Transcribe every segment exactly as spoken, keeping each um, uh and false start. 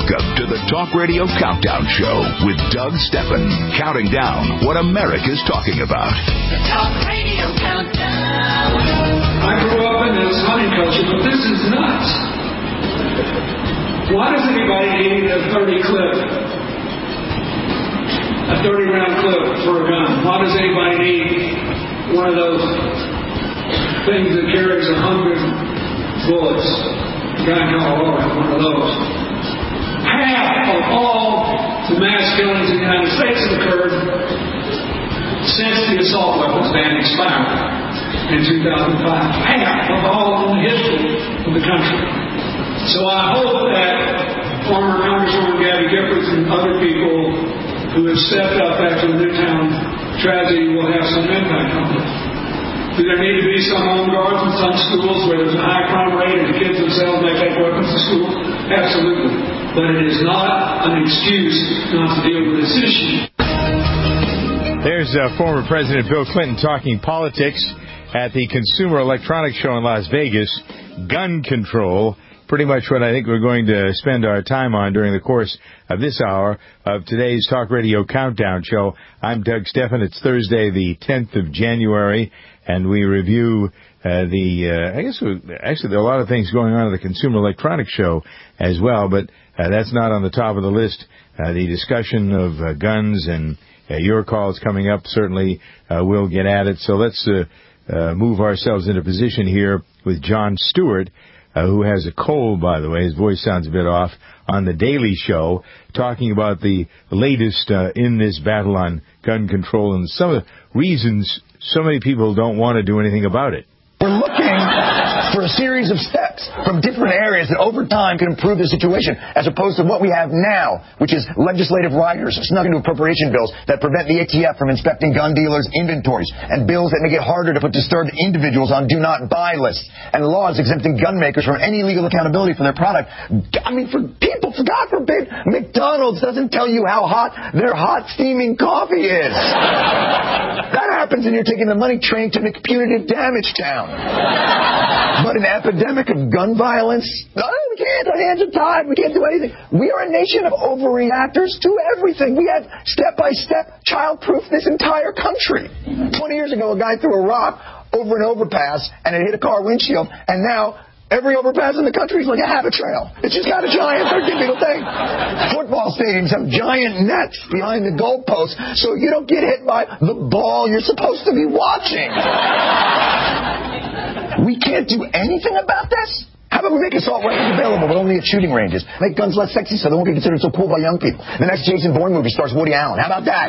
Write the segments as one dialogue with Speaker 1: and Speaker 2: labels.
Speaker 1: Welcome to the Talk Radio Countdown Show with Doug Stephan, counting down what America's talking about.
Speaker 2: The Talk Radio Countdown.
Speaker 3: I grew up in this hunting culture, but this is nuts. Why does anybody need a thirty clip, a thirty round clip for a gun? Why does anybody need one of those things that carries a hundred bullets? A guy in Colorado had one of those. Half of all the mass killings in the United States have occurred since the assault weapons ban expired in two thousand five. Half of all in the history of the country. So I hope that former Congresswoman Gabby Giffords and other people who have stepped up after the Newtown tragedy will have some impact on this. Do there need to be some home guards in some schools where there's a high crime rate and the kids themselves may take weapons to school? Absolutely. But it is not an excuse not to deal with this issue.
Speaker 4: There's uh, former President Bill Clinton talking politics at the Consumer Electronics Show in Las Vegas. Gun control, pretty much what I think we're going to spend our time on during the course of this hour of today's Talk Radio Countdown Show. I'm Doug Stephan. It's Thursday, the tenth of January, and we review uh, the, uh, I guess, actually there are a lot of things going on at the Consumer Electronics Show as well, but uh, that's not on the top of the list. Uh, the discussion of uh, guns and uh, your calls coming up, certainly uh, we'll get at it. So let's uh, uh, move ourselves into position here with Jon Stewart, Uh, who has a cold, by the way. His voice sounds a bit off, on The Daily Show, talking about the latest uh, in this battle on gun control and some of the reasons so many people don't want to do anything about it.
Speaker 5: We're looking for a series of steps from different areas that over time can improve the situation, as opposed to what we have now, which is legislative riders snuck into appropriation bills that prevent the A T F from inspecting gun dealers' inventories, and bills that make it harder to put disturbed individuals on do-not-buy lists, and laws exempting gun makers from any legal accountability for their product. I mean, for people, for God forbid, McDonald's doesn't tell you how hot their hot steaming coffee is. That happens and you're taking the money train to punitive damage town. But an epidemic of gun violence, no, we can't, our hands are tied, we can't do anything. We are a nation of overreactors to everything. We have step-by-step child-proof this entire country. Twenty years ago, a guy threw a rock over an overpass and it hit a car windshield, and now every overpass in the country is like a habit trail. It's just got a giant thirteen feet thing. Football stadiums have giant nets behind the goalposts so you don't get hit by the ball you're supposed to be watching. We can't do anything about this? How about we make assault weapons available, but only at shooting ranges? Make guns less sexy so they won't get considered so cool by young people. The next Jason Bourne movie stars Woody Allen. How about that?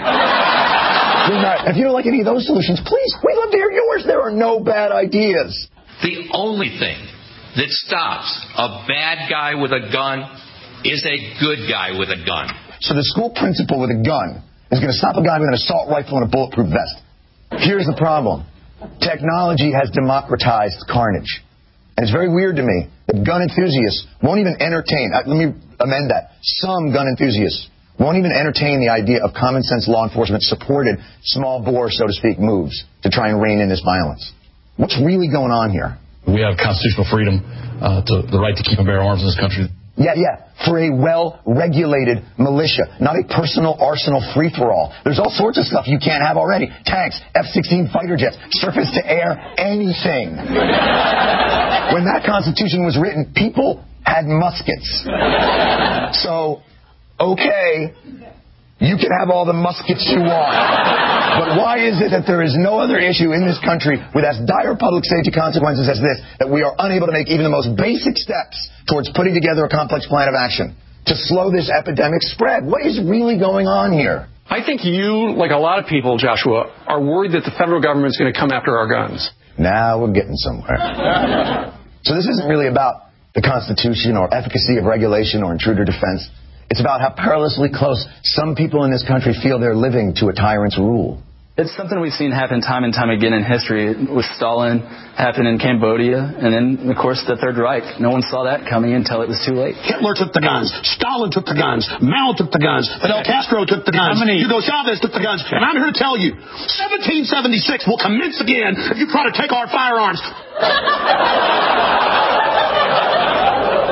Speaker 5: If you don't like any of those solutions, please, we'd love to hear yours. There are no bad ideas.
Speaker 6: The only thing that stops a bad guy with a gun is a good guy with a gun.
Speaker 5: So the school principal with a gun is going to stop a guy with an assault rifle and a bulletproof vest. Here's the problem. Technology has democratized carnage. And it's very weird to me that gun enthusiasts won't even entertain, uh, let me amend that, some gun enthusiasts won't even entertain the idea of common sense law enforcement supported small bore, so to speak, moves to try and rein in this violence. What's really going on here?
Speaker 7: We have constitutional freedom, uh, to the right to keep and bear arms in this country.
Speaker 5: Yeah, yeah, for a well-regulated militia, not a personal arsenal free-for-all. There's all sorts of stuff you can't have already. Tanks, F sixteen fighter jets, surface-to-air, anything. When that Constitution was written, people had muskets. So, okay, you can have all the muskets you want. But why is it that there is no other issue in this country with as dire public safety consequences as this, that we are unable to make even the most basic steps towards putting together a complex plan of action to slow this epidemic spread? What is really going on here?
Speaker 8: I think you, like a lot of people, Joshua, are worried that the federal government is going to come after our guns.
Speaker 5: Now we're getting somewhere. So this isn't really about the Constitution or efficacy of regulation or intruder defense. It's about how perilously close some people in this country feel they're living to a tyrant's rule.
Speaker 9: It's something we've seen happen time and time again in history, with Stalin, happened in Cambodia, and then, of course, the Third Reich. No one saw that coming until it was too late.
Speaker 10: Hitler took the guns. Stalin took the guns. Mao took the guns. Fidel Castro took the guns. Hugo Chavez took the guns. And I'm here to tell you, seventeen seventy-six will commence again if you try to take our firearms.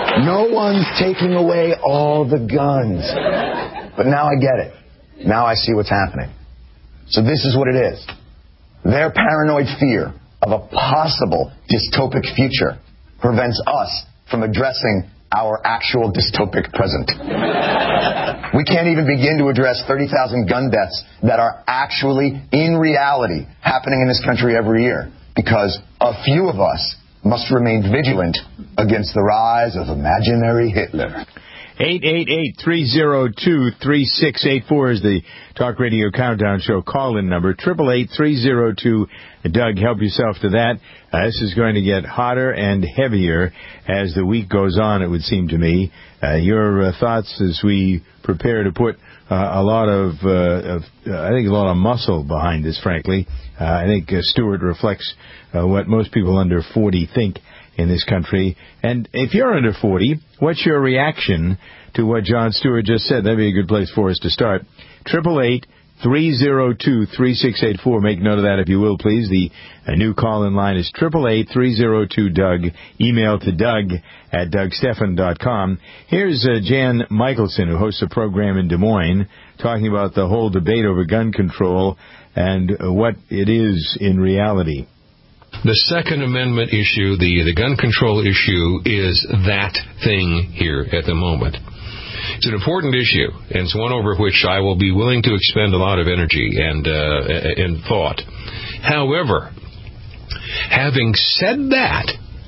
Speaker 5: No one's taking away all the guns. But now I get it. Now I see what's happening. So this is what it is. Their paranoid fear of a possible dystopic future prevents us from addressing our actual dystopic present. We can't even begin to address thirty thousand gun deaths that are actually, in reality, happening in this country every year because a few of us must remain vigilant against the rise of imaginary Hitler.
Speaker 4: eight eight eight, three oh two, three six eight four is the Talk Radio Countdown Show call-in number. eight eight eight, three oh two, Doug, help yourself to that. Uh, this is going to get hotter and heavier as the week goes on, it would seem to me. Uh, your uh, thoughts as we prepare to put uh, a lot of, uh, of uh, I think, a lot of muscle behind this, frankly. Uh, I think uh, Stewart reflects uh, what most people under forty think in this country. And if you're under forty, what's your reaction to what Jon Stewart just said? That'd be a good place for us to start. eight eight eight, three oh two, three six eight four. Make note of that if you will, please. The uh, new call-in line is eight eight eight, three oh two, Doug. Email to Doug at Doug Stephan dot com. Here's uh, Jan Michelson, who hosts a program in Des Moines, talking about the whole debate over gun control and uh, what it is in reality.
Speaker 11: The Second Amendment issue, the, the gun control issue, is that thing here at the moment. It's an important issue, and it's one over which I will be willing to expend a lot of energy and, uh, and thought. However, having said that,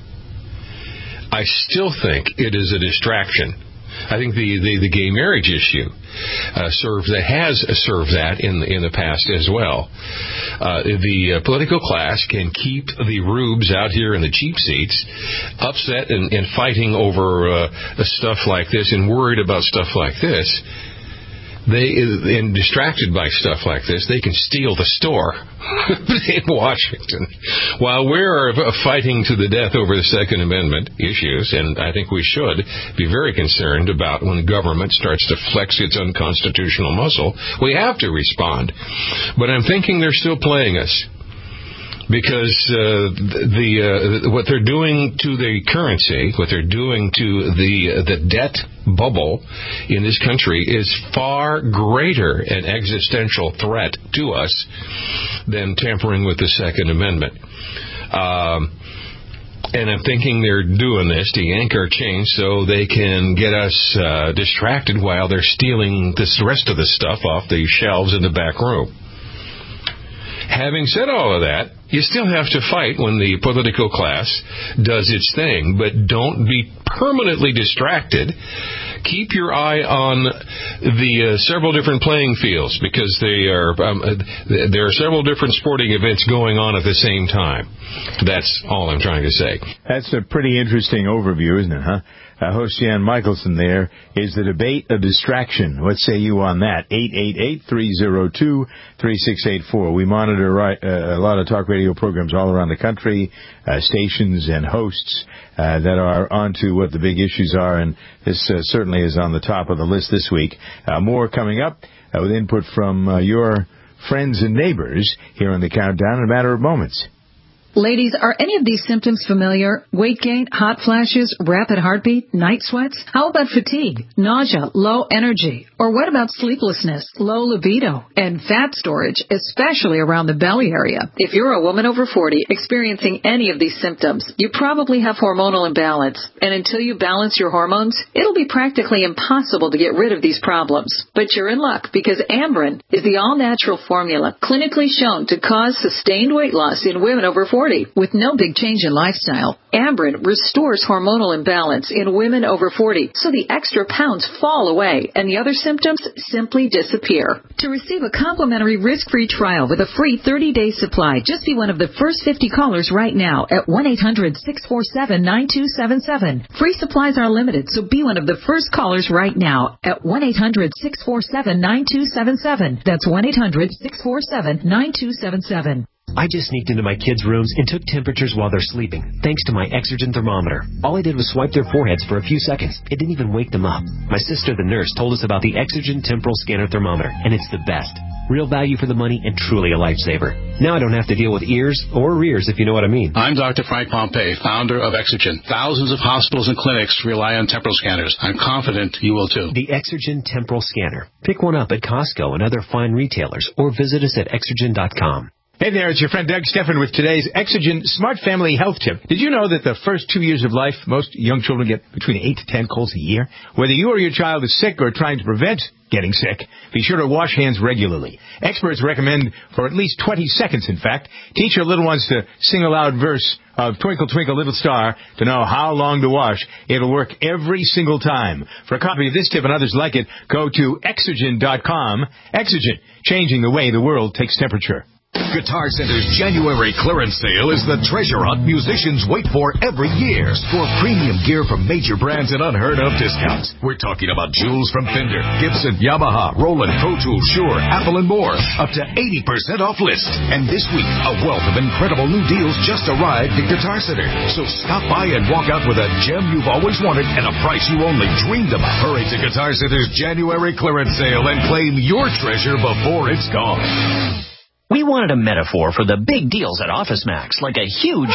Speaker 11: I still think it is a distraction. I think the, the, the gay marriage issue uh, serves that has served that in the, in the past as well. Uh, the uh, political class can keep the rubes out here in the cheap seats upset and, and fighting over uh, stuff like this and worried about stuff like this. They, and distracted by stuff like this, they can steal the store in Washington. While we're fighting to the death over the Second Amendment issues, and I think we should be very concerned about when government starts to flex its unconstitutional muscle, we have to respond. But I'm thinking they're still playing us. Because uh, the uh, what they're doing to the currency, what they're doing to the the debt bubble in this country is far greater an existential threat to us than tampering with the Second Amendment. Um, and I'm thinking they're doing this to yank our chains so they can get us uh, distracted while they're stealing this rest of the stuff off the shelves in the back room. Having said all of that, you still have to fight when the political class does its thing, but don't be permanently distracted. Keep your eye on the uh, several different playing fields because they are um, uh, there are several different sporting events going on at the same time. That's all I'm trying to say.
Speaker 4: That's a pretty interesting overview, isn't it, huh? Uh, host Jan Michelson there is the debate of distraction. What say you on that? eight eight eight, three oh two, three six eight four. We monitor right, uh, a lot of talk radio programs all around the country, uh, stations and hosts uh, that are onto what the big issues are, and this uh, certainly is on the top of the list this week. Uh, more coming up uh, with input from uh, your friends and neighbors here on the Countdown in a matter of moments.
Speaker 12: Ladies, are any of these symptoms familiar? Weight gain, hot flashes, rapid heartbeat, night sweats? How about fatigue, nausea, low energy? Or what about sleeplessness, low libido, and fat storage, especially around the belly area? If you're a woman over forty experiencing any of these symptoms, you probably have hormonal imbalance. And until you balance your hormones, it'll be practically impossible to get rid of these problems. But you're in luck because Amberen is the all-natural formula clinically shown to cause sustained weight loss in women over forty. With no big change in lifestyle. Amberen restores hormonal imbalance in women over forty, so the extra pounds fall away and the other symptoms simply disappear. To receive a complimentary risk-free trial with a free thirty-day supply, just be one of the first fifty callers right now at one eight hundred, six four seven, nine two seven seven. Free supplies are limited, so be one of the first callers right now at one eight hundred, six four seven, nine two seven seven. That's one eight hundred, six four seven, nine two seven seven.
Speaker 13: I just sneaked into my kids' rooms and took temperatures while they're sleeping, thanks to my Exergen thermometer. All I did was swipe their foreheads for a few seconds. It didn't even wake them up. My sister, the nurse, told us about the Exergen temporal scanner thermometer, and it's the best. Real value for the money and truly a lifesaver. Now I don't have to deal with ears or rears, if you know what I mean.
Speaker 10: I'm Doctor Frank Pompey, founder of Exergen. Thousands of hospitals and clinics rely on temporal scanners. I'm confident you will too.
Speaker 13: The Exergen Temporal Scanner. Pick one up at Costco and other fine retailers, or visit us at exergen dot com.
Speaker 4: Hey there, it's your friend Doug Steffen with today's Exergen Smart Family Health Tip. Did you know that the first two years of life, most young children get between eight to ten colds a year? Whether you or your child is sick or trying to prevent getting sick, be sure to wash hands regularly. Experts recommend for at least twenty seconds, in fact. Teach your little ones to sing a loud verse of Twinkle, Twinkle, Little Star to know how long to wash. It'll work every single time. For a copy of this tip and others like it, go to exergen dot com. Exergen, changing the way the world takes temperature.
Speaker 1: Guitar Center's January clearance sale is the treasure hunt musicians wait for every year. Score premium gear from major brands at unheard-of discounts. We're talking about jewels from Fender, Gibson, Yamaha, Roland, Pro Tools, Shure, Apple, and more. Up to eighty percent off list. And this week, a wealth of incredible new deals just arrived at Guitar Center. So stop by and walk out with a gem you've always wanted at a price you only dreamed about. Hurry to Guitar Center's January clearance sale and claim your treasure before it's gone.
Speaker 14: We wanted a metaphor for the big deals at OfficeMax, like a huge...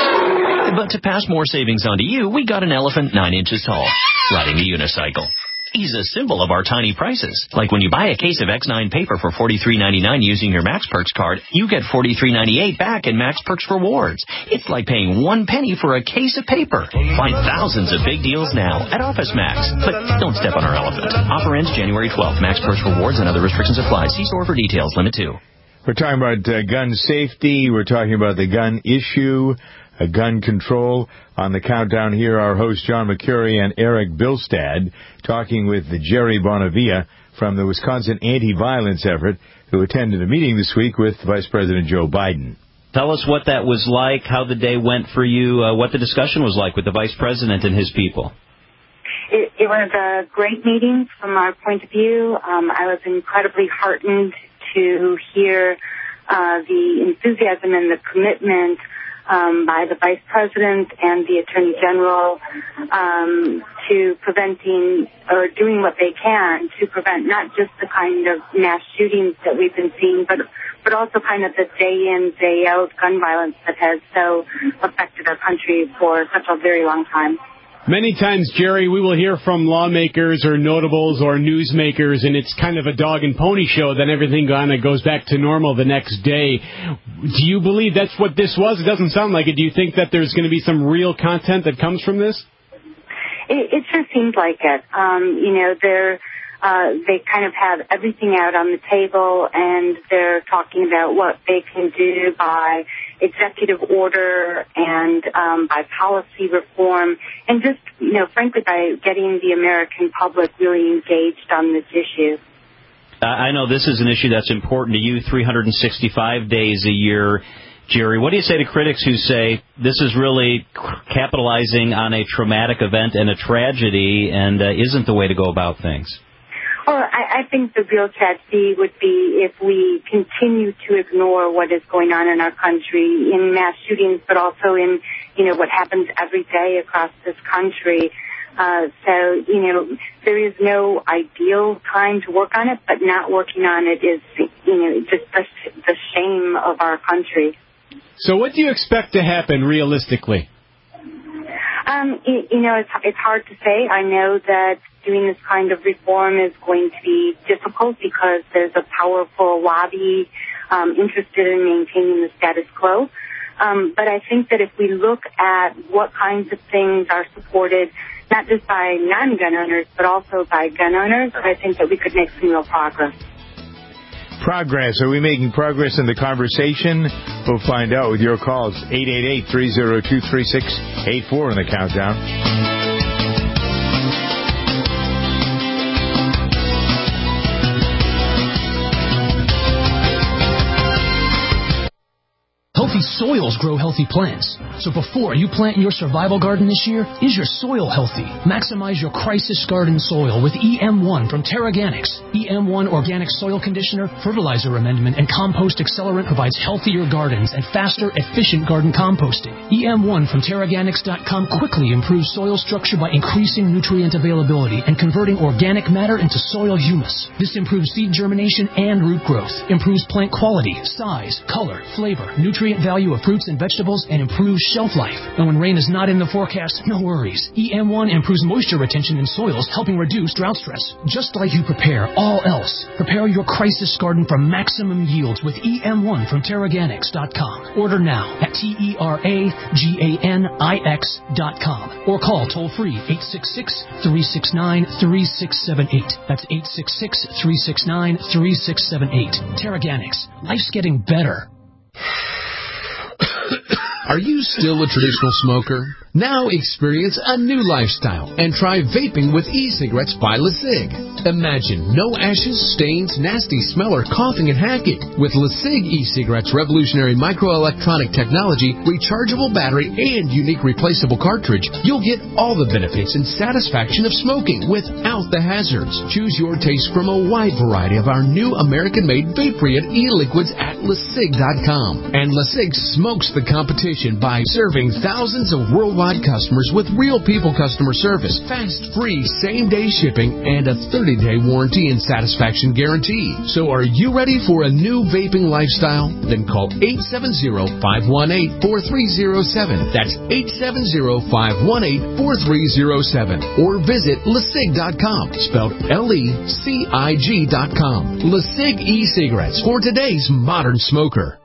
Speaker 14: But to pass more savings on to you, we got an elephant nine inches tall, riding a unicycle. He's a symbol of our tiny prices. Like when you buy a case of X nine paper for forty-three ninety-nine using your MaxPerks card, you get forty-three ninety-eight back in MaxPerks rewards. It's like paying one penny for a case of paper. Find thousands of big deals now at OfficeMax. But don't step on our elephant. Offer ends January twelfth. MaxPerks rewards and other restrictions apply. See store for details. Limit two.
Speaker 4: We're talking about uh, gun safety. We're talking about the gun issue, uh, gun control. On the countdown here, our hosts John McCurry and Eric Bilstad talking with Jerry Bonavia from the Wisconsin Anti-Violence Effort, who attended a meeting this week with Vice President Joe Biden.
Speaker 15: Tell us what that was like, how the day went for you, uh, what the discussion was like with the Vice President and his people.
Speaker 16: It, it was a great meeting from our point of view. Um, I was incredibly heartened to hear uh, the enthusiasm and the commitment um, by the Vice President and the Attorney General um, to preventing or doing what they can to prevent not just the kind of mass shootings that we've been seeing, but but also kind of the day-in, day-out gun violence that has so affected our country for such a very long time.
Speaker 17: Many times, Jerry, we will hear from lawmakers or notables or newsmakers, and it's kind of a dog and pony show. Then everything kind of goes back to normal the next day. Do you believe that's what this was? It doesn't sound like it. Do you think that there's going to be some real content that comes from this?
Speaker 16: It, it sure seems like it. Um, you know, they're... Uh, they kind of have everything out on the table, and they're talking about what they can do by executive order and um, by policy reform, and just, you know, frankly, by getting the American public really engaged on this issue.
Speaker 15: I know this is an issue that's important to you three hundred sixty-five days a year. Jerry, what do you say to critics who say this is really capitalizing on a traumatic event and a tragedy and uh, isn't the way to go about things?
Speaker 16: Well, I, I think the real tragedy would be if we continue to ignore what is going on in our country in mass shootings, but also in, you know, what happens every day across this country. Uh, so, you know, there is no ideal time to work on it, but not working on it is, you know, just the, the shame of our country.
Speaker 17: So what do you expect to happen realistically?
Speaker 16: Um, you, you know, it's, it's hard to say. I know that doing this kind of reform is going to be difficult because there's a powerful lobby um, interested in maintaining the status quo. Um, but I think that if we look at what kinds of things are supported, not just by non-gun owners, but also by gun owners, I think that we could make some real progress.
Speaker 4: Progress. Are we making progress in the conversation? We'll find out with your calls. eight eight eight, three oh two, three six eight four in the countdown.
Speaker 18: Healthy soils grow healthy plants. So before you plant your survival garden this year, is your soil healthy? Maximize your crisis garden soil with E M one from TerraGanix. E M one Organic Soil Conditioner, Fertilizer Amendment, and Compost Accelerant provides healthier gardens and faster, efficient garden composting. E M one from Terraganix dot com quickly improves soil structure by increasing nutrient availability and converting organic matter into soil humus. This improves seed germination and root growth, improves plant quality, size, color, flavor, nutrient value of fruits and vegetables, and improves shelf life. And when rain is not in the forecast, no worries. E M one improves moisture retention in soils, helping reduce drought stress. Just like you prepare all else, prepare your crisis garden for maximum yields with E M one from Terraganix dot com. Order now at T E R A G A N I X dot com or call toll-free eight six six, three six nine, three six seven eight. That's eight six six, three six nine, three six seven eight. Terraganix. Life's getting better.
Speaker 19: Are you still a traditional smoker? Now experience a new lifestyle and try vaping with e-cigarettes by LeSig. Imagine no ashes, stains, nasty smell, or coughing and hacking. With LeSig e-cigarettes' revolutionary microelectronic technology, rechargeable battery, and unique replaceable cartridge, you'll get all the benefits and satisfaction of smoking without the hazards. Choose your taste from a wide variety of our new American-made vape-free e-liquids at LeSig dot com. And LeSig smokes the competition by serving thousands of worldwide customers with real people customer service, fast, free, same-day shipping, and a thirty-day warranty and satisfaction guarantee. So are you ready for a new vaping lifestyle? Then call eight seven zero, five one eight, four three zero seven. That's eight seven zero, five one eight, four three zero seven. Or visit LeSig dot com, spelled L E C I G dot com. LeSig e-cigarettes for today's modern smoker.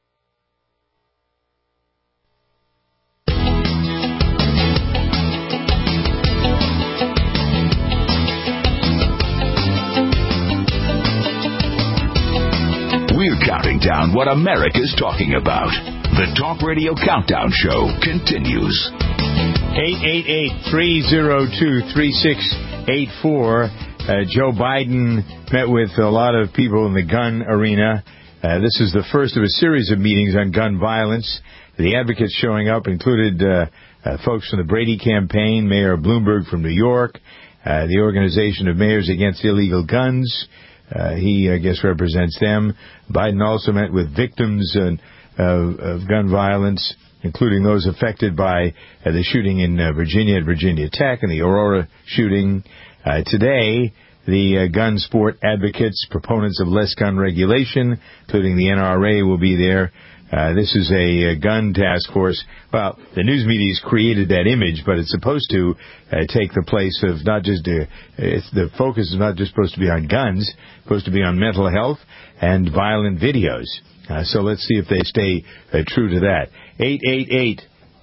Speaker 1: We're counting down what America's talking about. The Talk Radio Countdown Show continues.
Speaker 4: eight eight eight, three oh two, three six eight four. Uh, Joe Biden met with a lot of people in the gun arena. Uh, this is the first of a series of meetings on gun violence. The advocates showing up included uh, uh, folks from the Brady campaign, Mayor Bloomberg from New York, uh, the Organization of Mayors Against Illegal Guns. Uh, he, I guess, represents them. Biden also met with victims uh, of, of gun violence, including those affected by uh, the shooting in uh, Virginia at Virginia Tech and the Aurora shooting. Uh, today, the uh, gun sport advocates, proponents of less gun regulation, including the N R A, will be there. Uh, this is a, a gun task force. Well, the news media's created that image, but it's supposed to uh, take the place of not just uh, it's, the focus is not just supposed to be on guns, it's supposed to be on mental health and violent videos. Uh, so let's see if they stay uh, true to that. eight eight eight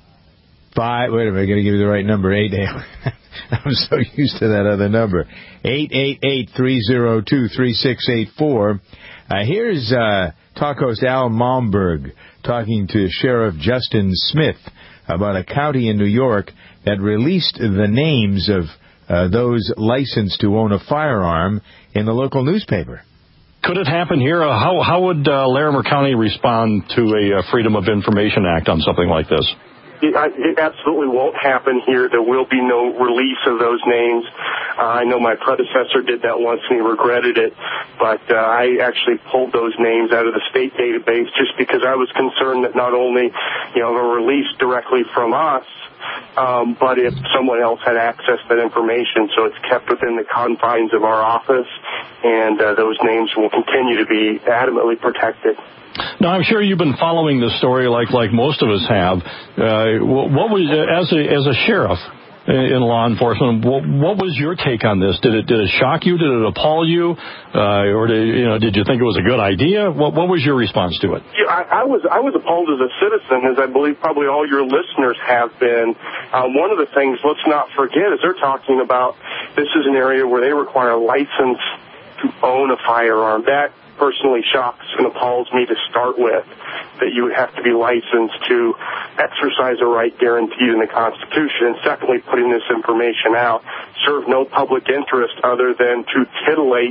Speaker 4: five. Wait a minute, I got to give you the right number. Eight. I'm so used to that other number. Eight eight eight three zero two three six eight four. Uh, here's uh, talk host Al Malmberg talking to Sheriff Justin Smith about a county in New York that released the names of uh, those licensed to own a firearm in the local newspaper.
Speaker 7: Could it happen here? Uh, how, how would uh, Larimer County respond to a uh, Freedom of Information Act on something like this?
Speaker 20: It, it absolutely won't happen here. There will be no release of those names. Uh, I know my predecessor did that once and he regretted it, but uh, I actually pulled those names out of the state database just because I was concerned that not only, you know, were released directly from us, um, but if someone else had access to that information. So it's kept within the confines of our office, and uh, those names will continue to be adamantly protected.
Speaker 7: Now, I'm sure you've been following this story like like most of us have. Uh, what was as a as a sheriff in law enforcement? What, what was your take on this? Did it did it shock you? Did it appall you? Uh, or did you know? Did you think it was a good idea? What what was your response to it?
Speaker 20: Yeah, I, I was I was appalled as a citizen, as I believe probably all your listeners have been. Um, one of the things, let's not forget, is they're talking about this is an area where they require a license to own a firearm. That personally shocks and appalls me to start with, that you would have to be licensed to exercise a right guaranteed in the Constitution. And secondly, putting this information out serve no public interest other than to titillate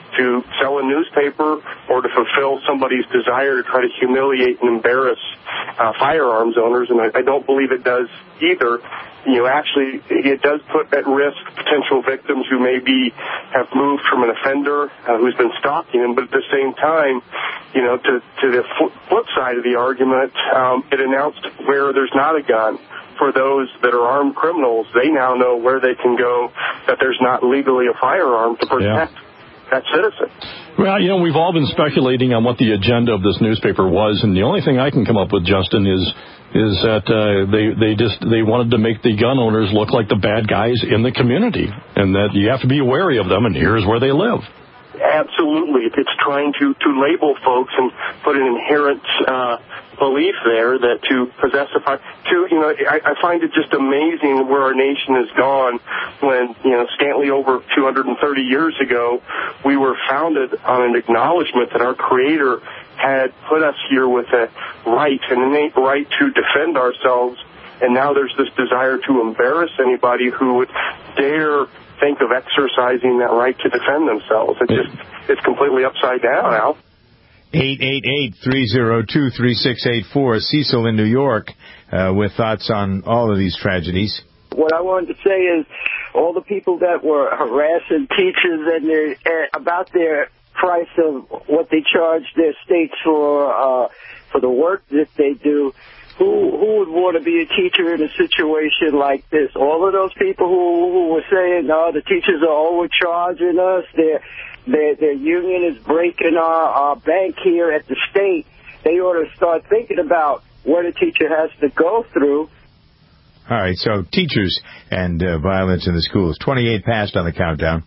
Speaker 20: to sell a newspaper or to fulfill somebody's desire to try to humiliate and embarrass uh, firearms owners, and I, I don't believe it does either. You know, actually, it does put at risk potential victims who maybe have moved from an offender uh, who's been stalking them, but at the same time, you know, to, to the flip side of the argument, um, it announced where there's not a gun. For those that are armed criminals, they now know where they can go, that there's not legally a firearm to protect yeah. that citizen.
Speaker 7: Well, you know, we've all been speculating on what the agenda of this newspaper was, and the only thing I can come up with, Justin, is is that uh, they they just they wanted to make the gun owners look like the bad guys in the community, and that you have to be wary of them, and here's where they live.
Speaker 20: Absolutely. It's trying to, to label folks and put an inherent uh, belief there that to possess a fire. To, you know, I, I find it just amazing where our nation has gone when, you know, scantly over two hundred thirty years ago, we were founded on an acknowledgement that our Creator had put us here with a right, an innate right to defend ourselves, and now there's this desire to embarrass anybody who would dare think of exercising that right to defend themselves. It just, it's completely upside down, Al.
Speaker 4: eight eight eight, three oh two, three six eight four. Cecil in New York uh, with thoughts on all of these tragedies.
Speaker 21: What I wanted to say is all the people that were harassing teachers and their, uh, about their price of what they charge their states for uh, for the work that they do, Who who would want to be a teacher in a situation like this? All of those people who, who were saying, no, the teachers are overcharging us, their, their, their union is breaking our, our bank here at the state, they ought to start thinking about what a teacher has to go through.
Speaker 4: All right, so teachers and uh, violence in the schools. twenty-eight past on the countdown.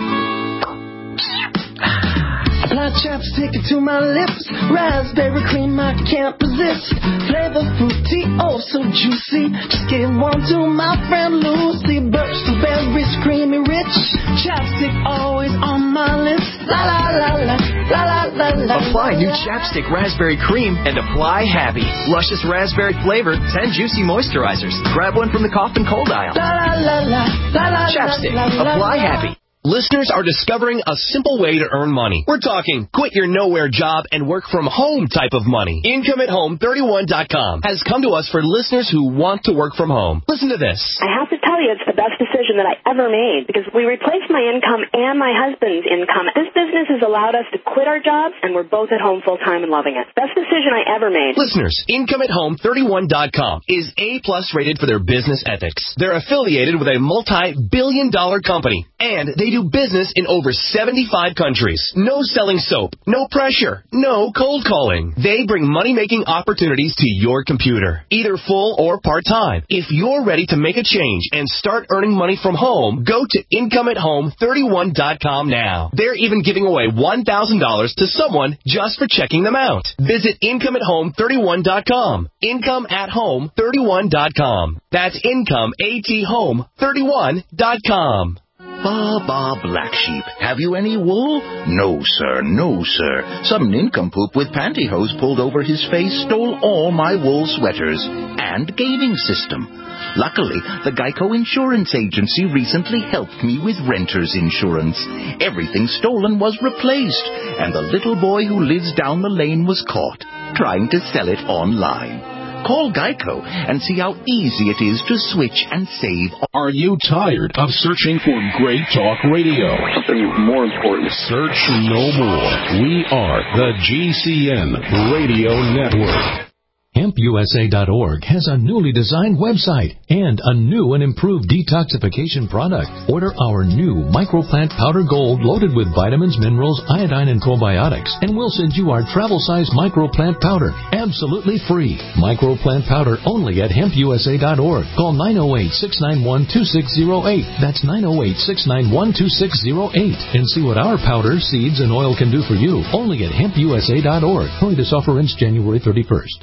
Speaker 2: Apply chapstick to my lips, raspberry cream I can't resist, flavor fruity, oh so juicy, just give one to my friend Lucy, birch the berries creamy rich, chapstick always on my lips, la la la la, la la la la.
Speaker 22: Apply new chapstick raspberry cream and apply happy. Luscious raspberry flavor, ten juicy moisturizers. Grab one from the cough and cold aisle.
Speaker 2: La la la la, la la la.
Speaker 22: Chapstick, apply happy.
Speaker 23: Listeners are discovering a simple way to earn money. We're talking quit your nowhere job and work from home type of money. Income at Home thirty-one dot com has come to us for listeners who want to work from home. Listen to this.
Speaker 24: I have to tell you, it's the best decision that I ever made because we replaced my income and my husband's income. This business has allowed us to quit our jobs, and we're both at home full time and loving it. Best decision I ever made.
Speaker 23: Listeners, Income at Home thirty-one dot com is A plus rated for their business ethics. They're affiliated with a multi-billion dollar company, and they do business in over seventy-five countries. No selling soap, no pressure, no cold calling. They bring money-making opportunities to your computer, either full or part-time. If you're ready to make a change and start earning money from home, go to Income at Home thirty-one dot com now. They're even giving away one thousand dollars to someone just for checking them out. Visit Income at Home thirty-one dot com. Income at Home thirty-one dot com. That's Income at Home thirty-one dot com.
Speaker 25: Bah, bah, black sheep. Have you any wool? No, sir, no, sir. Some nincompoop with pantyhose pulled over his face stole all my wool sweaters and gaming system. Luckily, the Geico Insurance Agency recently helped me with renter's insurance. Everything stolen was replaced, and the little boy who lives down the lane was caught trying to sell it online. Call Geico and see how easy it is to switch and save.
Speaker 10: Are you tired of searching for great talk radio?
Speaker 20: Something more important.
Speaker 10: Search no more. We are the G C N Radio Network.
Speaker 18: hemp U S A dot org has a newly designed website and a new and improved detoxification product. Order our new Microplant Powder Gold loaded with vitamins, minerals, iodine, and probiotics, and we'll send you our travel-size Microplant Powder absolutely free. Microplant Powder only at hemp U S A dot org. Call nine oh eight, six nine one, two six oh eight. That's nine oh eight, six nine one, two six oh eight. And see what our powder, seeds, and oil can do for you only at hemp U S A dot org. Hurry, this offer ends January thirty-first.
Speaker 26: Hi, this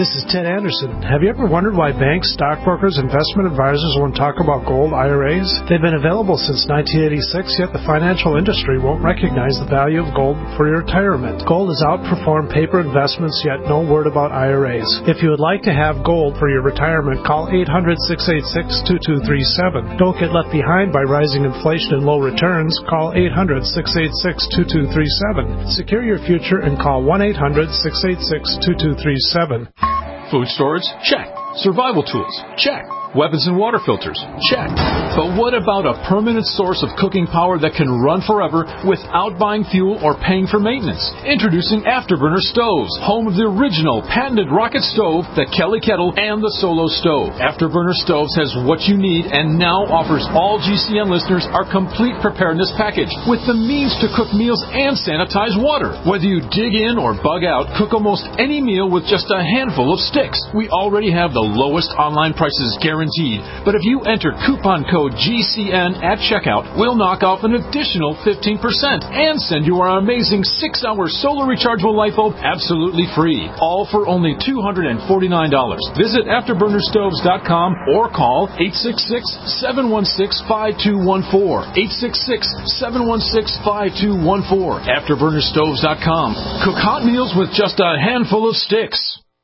Speaker 3: this is Ted Anderson. Have you ever wondered why banks, stockbrokers, investment advisors won't talk about gold I R As? They've been available since nineteen eighty-six, yet the financial industry won't recognize the value of gold for your retirement. Gold has outperformed paper investments, yet no word about I R As. If you would like to have gold for your retirement, call eight hundred, six eight six, two two three seven. Don't get left behind by rising inflation and low returns. Call eight hundred, six eight six, two two three seven. Secure your future and call one eight hundred, six eight six, two two three seven.
Speaker 5: Food storage? Check. Survival tools? Check. Weapons and water filters? Check. But what about a permanent source of cooking power that can run forever without buying fuel or paying for maintenance? Introducing Afterburner Stoves, home of the original patented rocket stove, the Kelly Kettle, and the Solo Stove. Afterburner Stoves has what you need and now offers all G C N listeners our complete preparedness package with the means to cook meals and sanitize water. Whether you dig in or bug out, cook almost any meal with just a handful of sticks. We already have the lowest online prices guaranteed. But if you enter coupon code G C N at checkout, we'll knock off an additional fifteen percent and send you our amazing six hour solar rechargeable light bulb absolutely free. All for only two hundred forty-nine dollars. Visit afterburner stoves dot com or call eight six six, seven one six, five two one four. eight six six, seven one six, five two one four. afterburner stoves dot com. Cook hot meals with just a handful of sticks.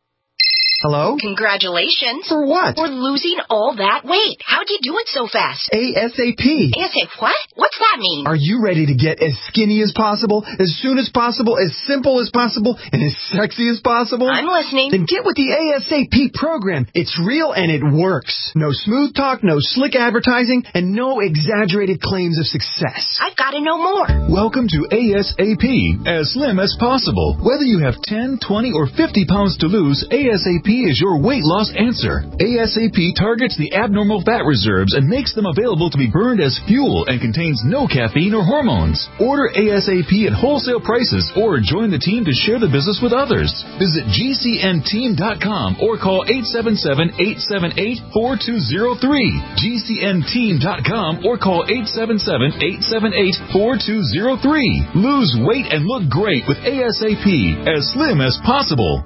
Speaker 6: Hello?
Speaker 8: Congratulations.
Speaker 6: For what?
Speaker 8: For losing all that weight. How'd you do it so fast?
Speaker 6: ASAP.
Speaker 8: ASAP what? What's that mean?
Speaker 6: Are you ready to get as skinny as possible, as soon as possible, as simple as possible, and as sexy as possible?
Speaker 8: I'm listening.
Speaker 6: Then get with the ASAP program. It's real and it works. No smooth talk, no slick advertising, and no exaggerated claims of success.
Speaker 8: I've got to know more.
Speaker 9: Welcome to ASAP, as slim as possible. Whether you have ten, twenty, or fifty pounds to lose, ASAP is your weight loss answer. ASAP targets the abnormal fat reserves and makes them available to be burned as fuel and contains no caffeine or hormones. Order ASAP at wholesale prices or join the team to share the business with others. Visit G C N team dot com or call eight seven seven, eight seven eight, four two zero three. G C N team dot com or call eight seven seven, eight seven eight, four two zero three. Lose weight and look great with ASAP, as slim as possible.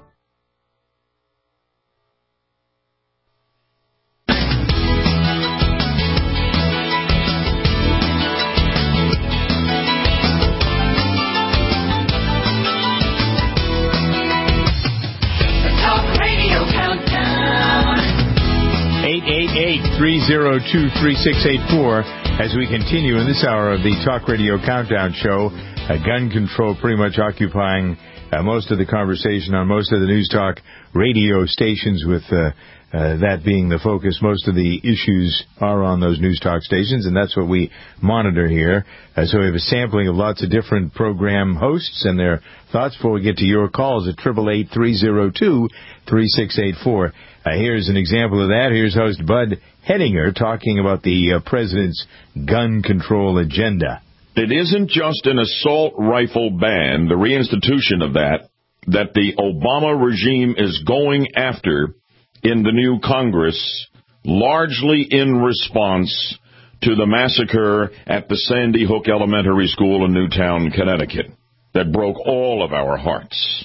Speaker 4: three oh two, three six eight four as we continue in this hour of the Talk Radio Countdown Show. Uh, gun control pretty much occupying uh, most of the conversation on most of the News Talk radio stations, with uh, uh, that being the focus. Most of the issues are on those News Talk stations, and that's what we monitor here. Uh, so we have a sampling of lots of different program hosts and their thoughts before we get to your calls at eight eight eight, three oh two, three six eight four. Uh, here's an example of that. Here's host Bud Hedinger talking about the uh, president's gun control agenda.
Speaker 26: It isn't just an assault rifle ban, the reinstitution of that, that the Obama regime is going after in the new Congress, largely in response to the massacre at the Sandy Hook Elementary School in Newtown, Connecticut, that broke all of our hearts.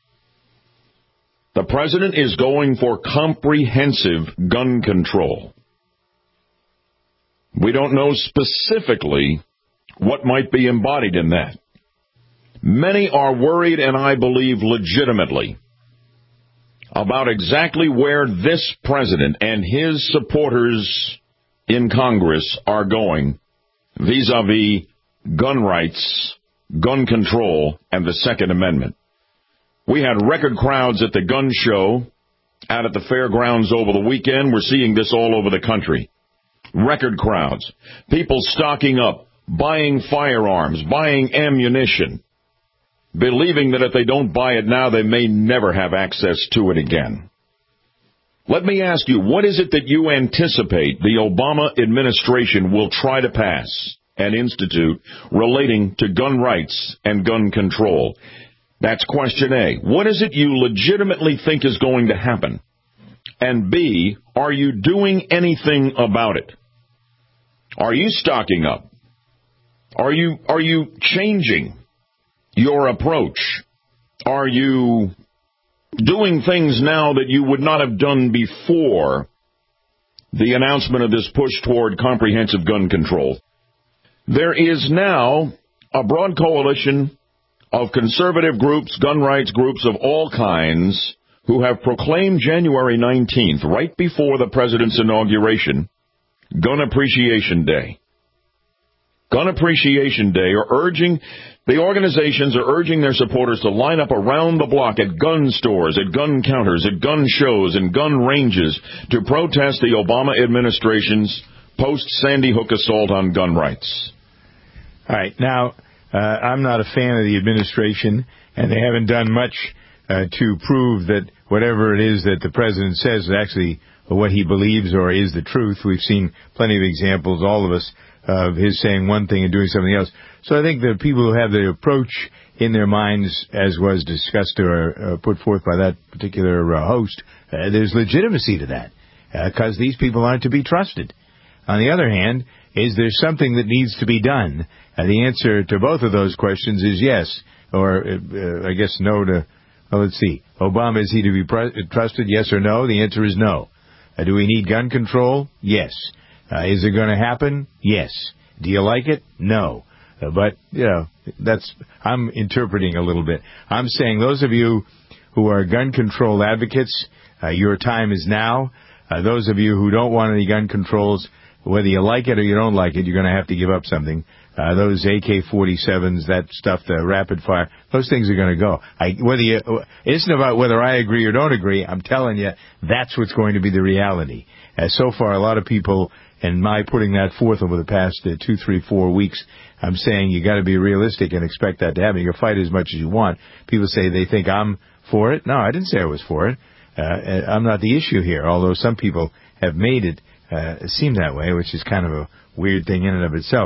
Speaker 26: The president is going for comprehensive gun control. We don't know specifically what might be embodied in that. Many are worried, and I believe legitimately, about exactly where this president and his supporters in Congress are going vis-a-vis gun rights, gun control, and the Second Amendment. We had record crowds at the gun show out at the fairgrounds over the weekend. We're seeing this all over the country. Record crowds. People stocking up, buying firearms, buying ammunition, believing that if they don't buy it now, they may never have access to it again. Let me ask you, what is it that you anticipate the Obama administration will try to pass and institute relating to gun rights and gun control? That's question A. What is it you legitimately think is going to happen? And B, are you doing anything about it? Are you stocking up? Are you are you changing your approach? Are you doing things now that you would not have done before the announcement of this push toward comprehensive gun control. There is now a broad coalition of conservative groups, gun rights groups of all kinds, who have proclaimed January nineteenth, right before the president's inauguration, Gun Appreciation Day. Gun Appreciation Day are urging, the organizations are urging their supporters to line up around the block at gun stores, at gun counters, at gun shows, and gun ranges to protest the Obama administration's post-Sandy Hook assault on gun rights.
Speaker 4: All right. Now, uh, I'm not a fan of the administration, and they haven't done much uh, to prove that whatever it is that the president says is actually what he believes or is the truth. We've seen plenty of examples, all of us, of his saying one thing and doing something else. So I think the people who have the approach in their minds, as was discussed or uh, put forth by that particular uh, host, uh, there's legitimacy to that, because uh, these people aren't to be trusted. On the other hand, is there something that needs to be done? Uh, the answer to both of those questions is yes, or uh, I guess no to, well, let's see. Obama, is he to be pr- trusted, yes or no? The answer is no. Uh, do we need gun control? Yes. Uh, is it going to happen? Yes. Do you like it? No. Uh, but, you know, that's, I'm interpreting a little bit. I'm saying those of you who are gun control advocates, uh, your time is now. Uh, those of you who don't want any gun controls, whether you like it or you don't like it, you're going to have to give up something. Uh, those A K forty-sevens, that stuff, the rapid fire, those things are going to go. I, whether you, it isn't about whether I agree or don't agree. I'm telling you, that's what's going to be the reality. Uh, so far, a lot of people, and my putting that forth over the past uh, two, three, four weeks, I'm saying you got to be realistic and expect that to happen. You can fight as much as you want. People say they think I'm for it. No, I didn't say I was for it. Uh, I'm not the issue here, although some people have made it uh, seem that way, which is kind of a weird thing in and of itself.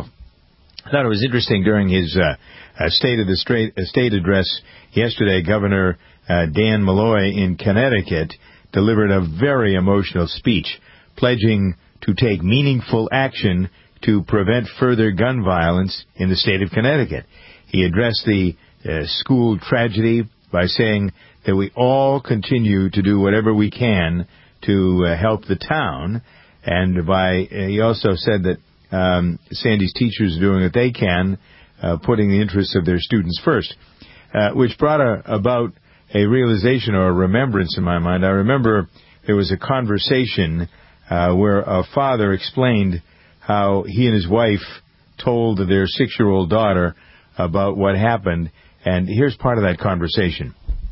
Speaker 4: I thought it was interesting during his uh, uh, State of the State, uh, State address yesterday, Governor uh, Dan Malloy in Connecticut delivered a very emotional speech pledging to take meaningful action to prevent further gun violence in the state of Connecticut. He addressed the uh, school tragedy by saying that we all continue to do whatever we can to uh, help the town, and by uh, he also said that um, Sandy's teachers are doing what they can, uh, putting the interests of their students first, uh, which brought a, about a realization or a remembrance in my mind. I remember there was a conversation uh, where a father explained how he and his wife told their six-year-old daughter about what happened, and here's part of that conversation.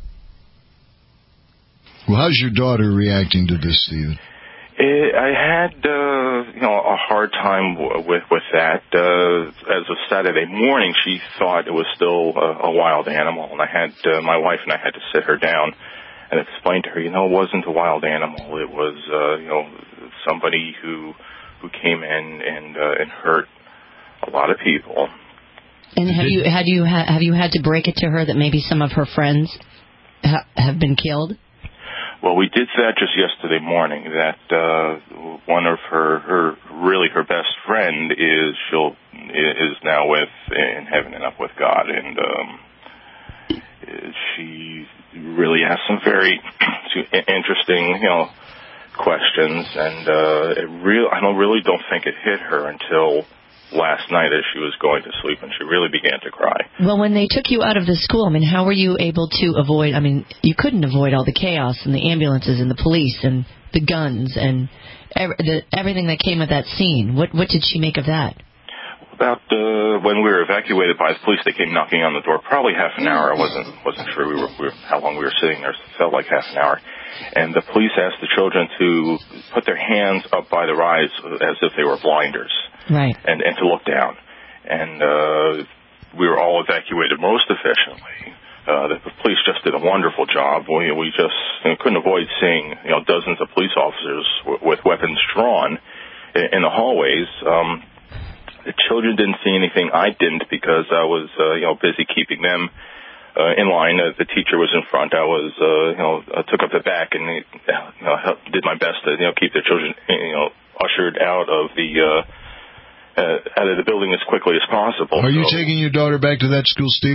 Speaker 11: Well, how's your daughter reacting to this, Stephen?
Speaker 12: It, I had, uh, you know, a hard time w- with with that. Uh, as of Saturday morning, she thought it was still a, a wild animal, and I had uh, my wife and I had to sit her down and explain to her, you know, it wasn't a wild animal. It was, uh, you know, somebody who who came in and uh, and hurt a lot of people.
Speaker 13: And have you had you ha- have you had to break it to her that maybe some of her friends ha- have been killed?
Speaker 12: Well, we did that just yesterday morning. That uh, one of her, her really her best friend is she'll is now with in heaven and up with God, and um, she really has some very interesting, you know, questions. And uh, it real I don't really don't think it hit her until last night as she was going to sleep, and she really began to cry.
Speaker 13: Well, when they took you out of the school, I mean, how were you able to avoid, I mean, you couldn't avoid all the chaos and the ambulances and the police and the guns and ev- the, everything that came with that scene. What what did she make of that?
Speaker 12: About uh, when we were evacuated by the police, they came knocking on the door, probably half an hour. I wasn't wasn't sure we were, we were how long we were sitting there. It felt like half an hour. And the police asked the children to put their hands up by their eyes as if they were blinders.
Speaker 13: Right.
Speaker 12: And, and to look down. And uh, we were all evacuated most efficiently. Uh, the police just did a wonderful job. We, we just you know, couldn't avoid seeing, you know, dozens of police officers w- with weapons drawn in, in the hallways. Um, the children didn't see anything. I didn't because I was, uh, you know, busy keeping them uh, in line. Uh, the teacher was in front. I was, uh, you know, I took up the back and you know, helped, did my best to, you know, keep the children, you know, ushered out of the. Uh, Uh, out of the building as quickly as possible.
Speaker 11: Are you
Speaker 12: so,
Speaker 11: taking your daughter back to that school, Stephen?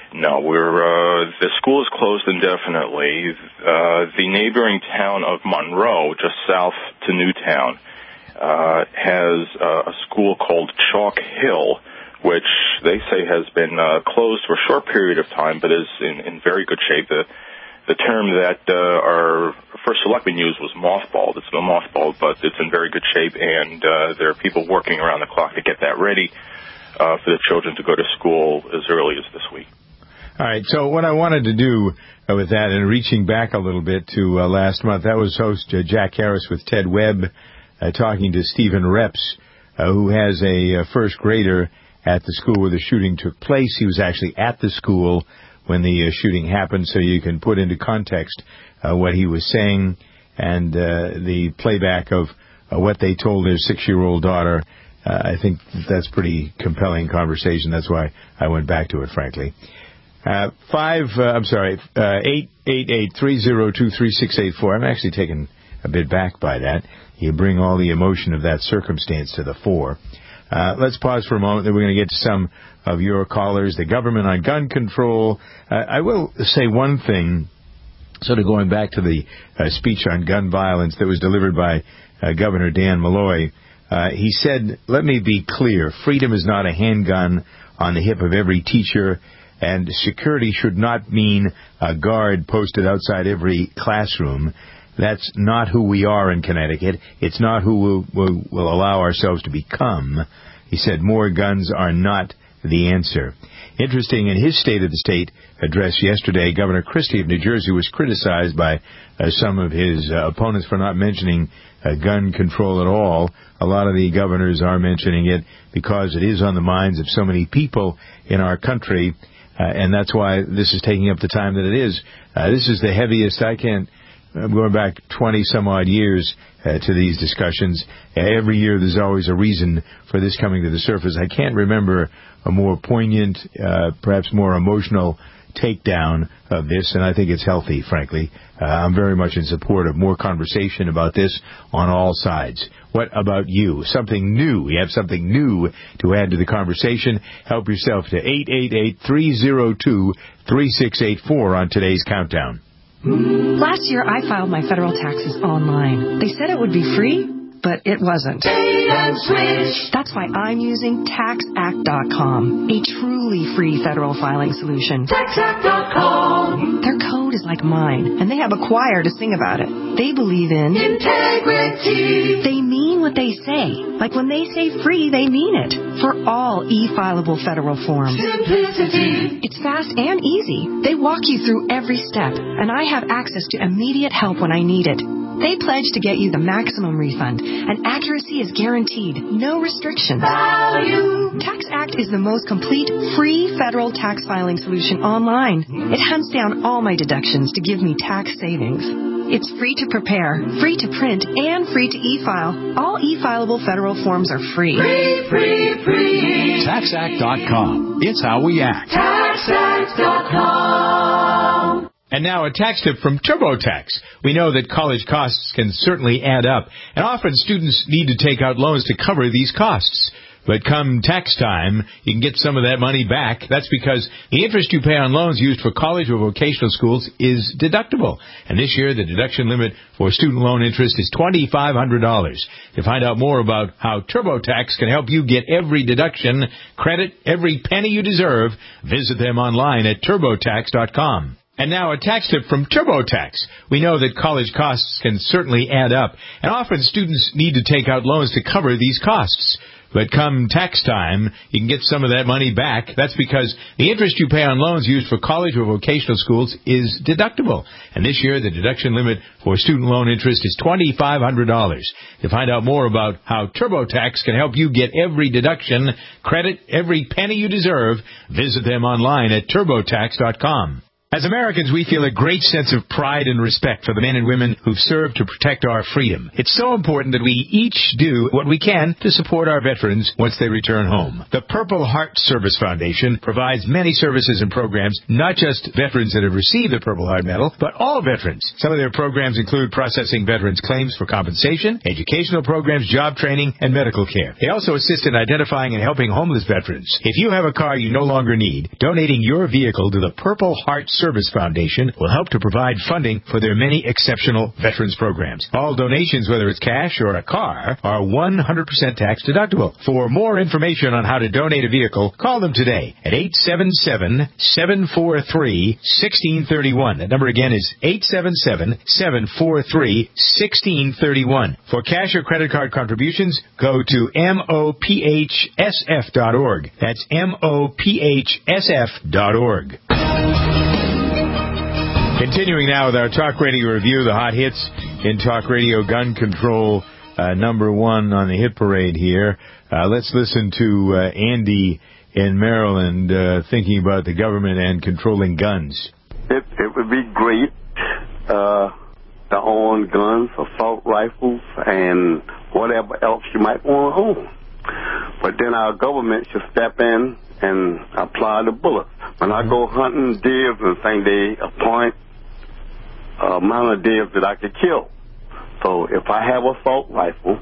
Speaker 12: No, we're uh, the school is closed indefinitely. Uh, the neighboring town of Monroe, just south to Newtown, uh, has uh, a school called Chalk Hill, which they say has been uh, closed for a short period of time, but is in, in very good shape. The, the term that uh, our first selectman used was mothballed. It's been mothballed, but it's in very good shape, and uh, there are people working around the clock to get that ready uh, for the children to go to school as early as this week.
Speaker 4: All right, so what I wanted to do uh, with that, and reaching back a little bit to uh, last month, that was host uh, Jack Harris with Ted Webb uh, talking to Stephen Reps, uh, who has a uh, first grader at the school where the shooting took place. He was actually at the school when the uh, shooting happened, so you can put into context uh, what he was saying and uh, the playback of uh, what they told their six-year-old daughter. Uh, I think that's pretty compelling conversation. That's why I went back to it, frankly. Uh, five, uh, I'm sorry, uh, eight eight eight three zero two three six eight four. I'm actually taken a bit back by that. You bring all the emotion of that circumstance to the fore. Uh, let's pause for a moment. Then we're going to get to some of your callers. The government on gun control. Uh, I will say one thing, sort of going back to the uh, speech on gun violence that was delivered by uh, Governor Dan Malloy. Uh, he said, let me be clear, freedom is not a handgun on the hip of every teacher, and security should not mean a guard posted outside every classroom. That's not who we are in Connecticut. It's not who we'll, we'll, we'll allow ourselves to become. He said more guns are not the answer. Interesting, in his State of the State address yesterday, Governor Christie of New Jersey was criticized by uh, some of his uh, opponents for not mentioning uh, gun control at all. A lot of the governors are mentioning it because it is on the minds of so many people in our country. Uh, and that's why this is taking up the time that it is. Uh, this is the heaviest I can. I'm going back twenty some odd years uh, to these discussions. Uh, every year there's always a reason for this coming to the surface. I can't remember a more poignant, uh, perhaps more emotional takedown of this, and I think it's healthy, frankly. Uh, I'm very much in support of more conversation about this on all sides. What about you? Something new. You have something new to add to the conversation. Help yourself to eight eight eight three zero two three six eight four on today's Countdown.
Speaker 1: Last year, I filed my federal taxes online. They said it would be free, but it wasn't. That's why I'm using tax act dot com, a truly free federal filing solution. tax act dot com. Their code is like mine, and they have a choir to sing about it. They believe in integrity. They mean what they say. Like when they say free, they mean it. For all e-filable federal forms. Simplicity. It's fast and easy. They walk you through every step, and I have access to immediate help when I need it. They pledge to get you the maximum refund, and accuracy is guaranteed. No restrictions. Value. TaxAct is the most complete free federal tax filing solution online. It hunts down all my deductions to give me tax savings. It's free to prepare, free to print, and free to e-file. All e-filable federal forms are free. Free, free, free.
Speaker 14: tax act dot com. It's how we act.
Speaker 2: tax act dot com.
Speaker 4: And now a tax tip from TurboTax. We know that college costs can certainly add up, and often students need to take out loans to cover these costs. But come tax time, you can get some of that money back. That's because the interest you pay on loans used for college or vocational schools is deductible. And this year, the deduction limit for student loan interest is two thousand five hundred dollars. To find out more about how TurboTax can help you get every deduction, credit every penny you deserve, visit them online at turbo tax dot com. And now a tax tip from TurboTax. We know that college costs can certainly add up, and often students need to take out loans to cover these costs. But come tax time, you can get some of that money back. That's because the interest you pay on loans used for college or vocational schools is deductible. And this year, the deduction limit for student loan interest is two thousand five hundred dollars. To find out more about how TurboTax can help you get every deduction, credit every penny you deserve, visit them online at turbo tax dot com. As Americans, we feel a great sense of pride and respect for the men and women who've served to protect our freedom. It's so important that we each do what we can to support our veterans once they return home. The Purple Heart Service Foundation provides many services and programs, not just veterans that have received the Purple Heart Medal, but all veterans. Some of their programs include processing veterans' claims for compensation, educational programs, job training, and medical care. They also assist in identifying and helping homeless veterans. If you have a car you no longer need, donating your vehicle to the Purple Heart Service Foundation will help to provide funding for their many exceptional veterans programs. All donations, whether it's cash or a car, are one hundred percent tax deductible. For more information on how to donate a vehicle, call them today at eight seven seven, seven four three, one six three one. That number again is eight seven seven, seven four three, one six three one. For cash or credit card contributions, go to M O P H S F dot org. That's M O P H S F dot org. Continuing now with our Talk Radio review, the hot hits in Talk Radio gun control, uh, number one on the hit parade here. Uh, let's listen to uh, Andy in Maryland uh, thinking about the government and controlling guns.
Speaker 7: It, it would be great uh, to own guns, assault rifles, and whatever else you might want to own. But then our government should step in and apply the bullets. When I go hunting deers and things, they appoint uh, amount of deers that I could kill. So if I have an assault rifle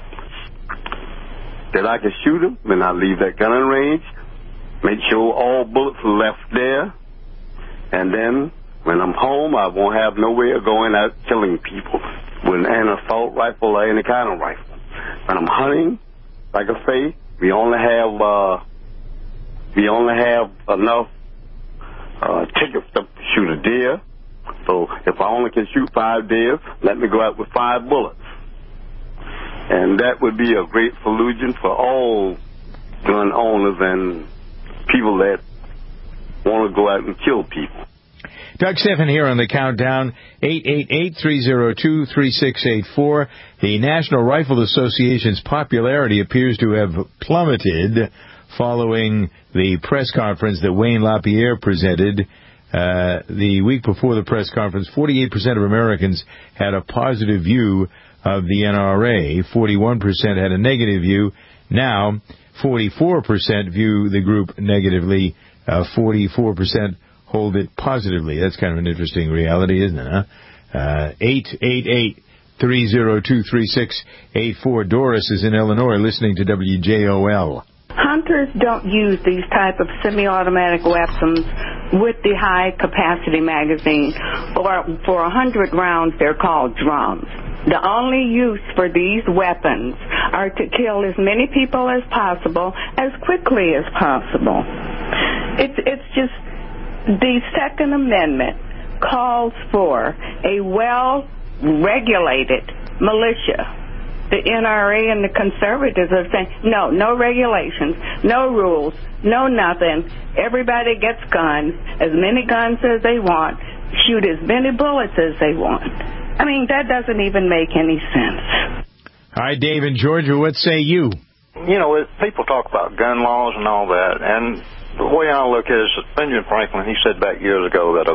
Speaker 7: that I can shoot them, then I leave that gun in range, make sure all bullets are left there, and then when I'm home, I won't have no way of going out killing people with an assault rifle or any kind of rifle. When I'm hunting, like I say, we only have uh, we only have enough uh, tickets to shoot a deer. So if I only can shoot five deer, let me go out with five bullets. And that would be a great solution for all gun owners and people that want to go out and kill people.
Speaker 4: Doug Stephan here on the countdown, eight eight eight, three oh two, three six eight four. The National Rifle Association's popularity appears to have plummeted following the press conference that Wayne LaPierre presented. Uh, the week before the press conference, forty-eight percent of Americans had a positive view of the N R A. forty-one percent had a negative view. Now, forty-four percent view the group negatively. Uh, forty-four percent hold it positively. That's kind of an interesting reality, isn't it, huh? Uh, eight eight eight, three oh two, three six eight four. Doris is in Illinois listening to W J O L.
Speaker 15: Hunters don't use these type of semi-automatic weapons with the high-capacity magazine, or for a hundred rounds, they're called drums. The only use for these weapons are to kill as many people as possible, as quickly as possible. It's, it's just the Second Amendment calls for a well-regulated militia. The N R A and the conservatives are saying, no, no regulations, no rules, no nothing. Everybody gets guns, as many guns as they want, shoot as many bullets as they want. I mean, that doesn't even make any sense.
Speaker 4: All right, Dave in Georgia, what say you?
Speaker 16: You know, it, people talk about gun laws and all that, and the way I look at it is Benjamin Franklin, he said back years ago that a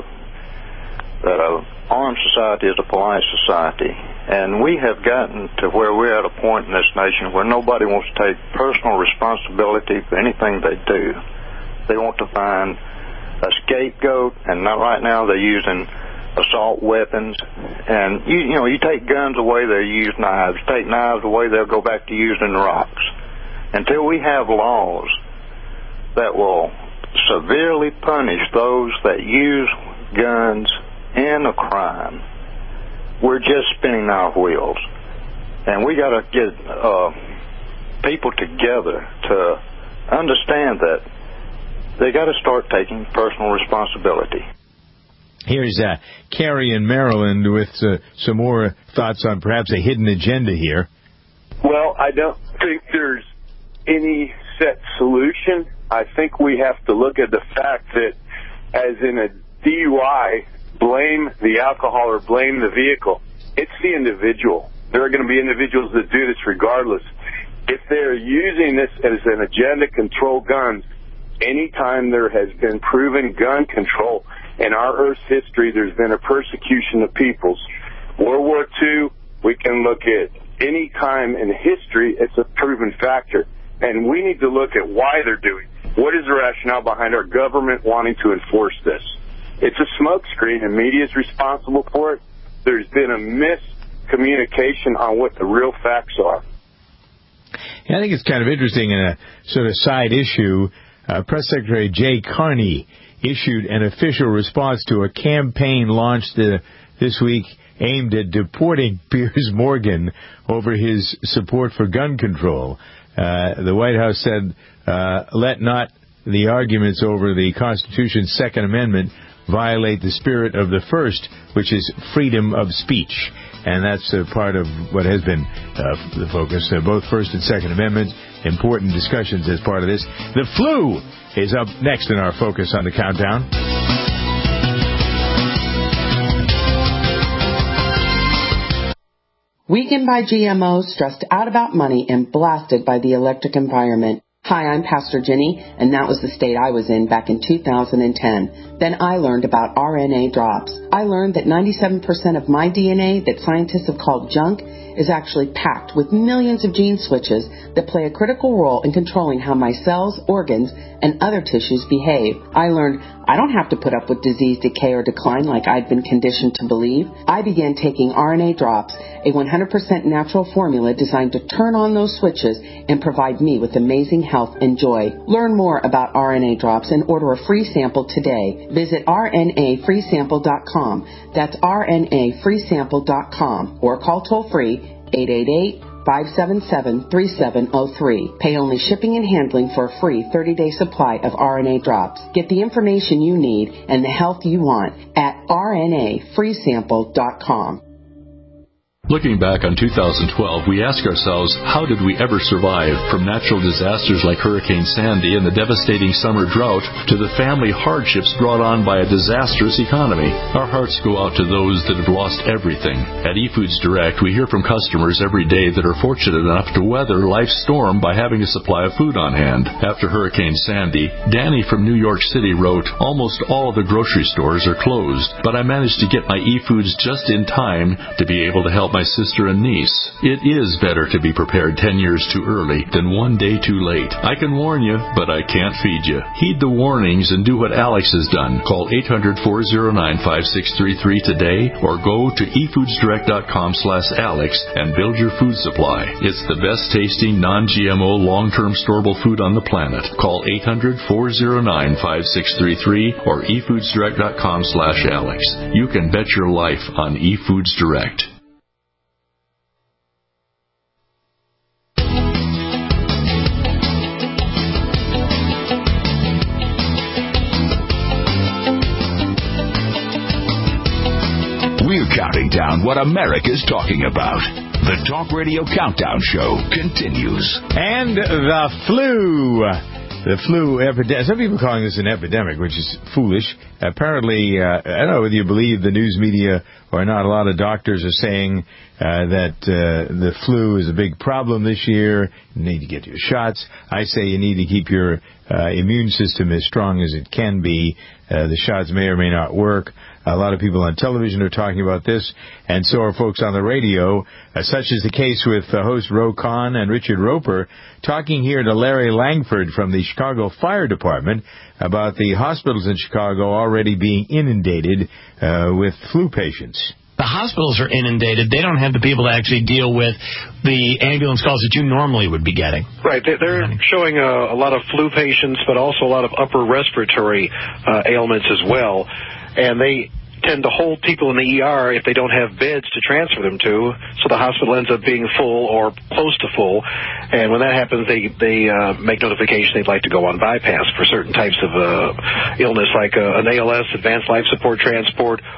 Speaker 16: that a armed society is a polite society. And we have gotten to where we're at a point in this nation where nobody wants to take personal responsibility for anything they do. They want to find a scapegoat, and not right now they're using assault weapons. And, you, you know, you take guns away, they'll use knives. Take knives away, they'll go back to using rocks. Until we have laws that will severely punish those that use guns in a crime, we're just spinning our wheels. And we got to get uh, people together to understand that they got to start taking personal responsibility.
Speaker 4: Here's uh, Carrie in Maryland with uh, some more thoughts on perhaps a hidden agenda here.
Speaker 17: Well, I don't think there's any set solution. I think we have to look at the fact that, as in a D U I, blame the alcohol or blame the vehicle. It's the individual. There are going to be individuals that do this regardless. If they're using this as an agenda to control guns, anytime there has been proven gun control, In our Earth's history, there's been a persecution of peoples. World War Two, we can look at any time in history, it's a proven factor. And we need to look at why they're doing it. What is the rationale behind our government wanting to enforce this? It's a smokescreen, and media is responsible for it. There's been a miscommunication on what the real facts are.
Speaker 4: Yeah, I think it's kind of interesting in a sort of side issue. Uh, Press Secretary Jay Carney issued an official response to a campaign launched uh, this week aimed at deporting Piers Morgan over his support for gun control. Uh, the White House said, uh, let not the arguments over the Constitution's Second Amendment violate the spirit of the first, which is freedom of speech. And that's uh, part of what has been uh, the focus. Uh, both First and Second Amendments, important discussions as part of this. The flu is up next in our focus on the countdown.
Speaker 19: Weakened by G M Os, stressed out about money, and blasted by the electric environment. Hi, I'm Pastor Jenny, and that was the state I was in back in two thousand ten. Then I learned about R N A drops. I learned that ninety-seven percent of my D N A that scientists have called junk is actually packed with millions of gene switches that play a critical role in controlling how my cells, organs, and other tissues behave. I learned I don't have to put up with disease, decay, or decline like I'd been conditioned to believe. I began taking R N A drops, a one hundred percent natural formula designed to turn on those switches and provide me with amazing health and joy. Learn more about R N A drops and order a free sample today. Visit R N A free sample dot com. That's R N A free sample dot com or call toll free eight eight eight, five seven seven, three seven zero three. Pay only shipping and handling for a free thirty-day supply of R N A drops. Get the information you need and the health you want at R N A free sample dot com.
Speaker 5: Looking back on two thousand twelve, we ask ourselves, how did we ever survive? From natural disasters like Hurricane Sandy and the devastating summer drought to the family hardships brought on by a disastrous economy. Our hearts go out to those that have lost everything. At eFoods Direct, we hear from customers every day that are fortunate enough to weather life's storm by having a supply of food on hand. After Hurricane Sandy, Danny from New York City wrote, almost all the grocery stores are closed, but I managed to get my eFoods just in time to be able to help my sister and niece. It is better to be prepared ten years too early than one day too late. I can warn you, but I can't feed you. Heed the warnings and do what Alex has done. Call eight hundred, four oh nine, five six three three today or go to e foods direct dot com slash alex and build your food supply. It's the best tasting, non-G M O, long-term storable food on the planet. Call eight hundred, four oh nine, five six three three or e foods direct dot com slash alex. You can bet your life on eFoods Direct.
Speaker 9: We're counting down what America's talking about. The Talk Radio Countdown Show continues.
Speaker 4: And the flu. The flu epidemic. Some people are calling this an epidemic, which is foolish. Apparently, uh, I don't know whether you believe the news media or not. A lot of doctors are saying uh, that uh, the flu is a big problem this year. You need to get your shots. I say you need to keep your uh, immune system as strong as it can be. Uh, the shots may or may not work. A lot of people on television are talking about this, and so are folks on the radio, uh, such is the case with uh, host Ro Khan and Richard Roper, talking here to Larry Langford from the Chicago Fire Department about the hospitals in Chicago already being inundated uh, with flu patients.
Speaker 21: The hospitals are inundated. They don't have the people to actually deal with the ambulance calls that you normally would be getting.
Speaker 22: Right. They're showing a, a lot of flu patients, but also a lot of upper respiratory uh, ailments as well. And they tend to hold people in the E R if they don't have beds to transfer them to, so the hospital ends up being full or close to full. And when that happens, they they uh, make notification they'd like to go on bypass for certain types of uh, illness, like uh, an A L S, advanced life support transport,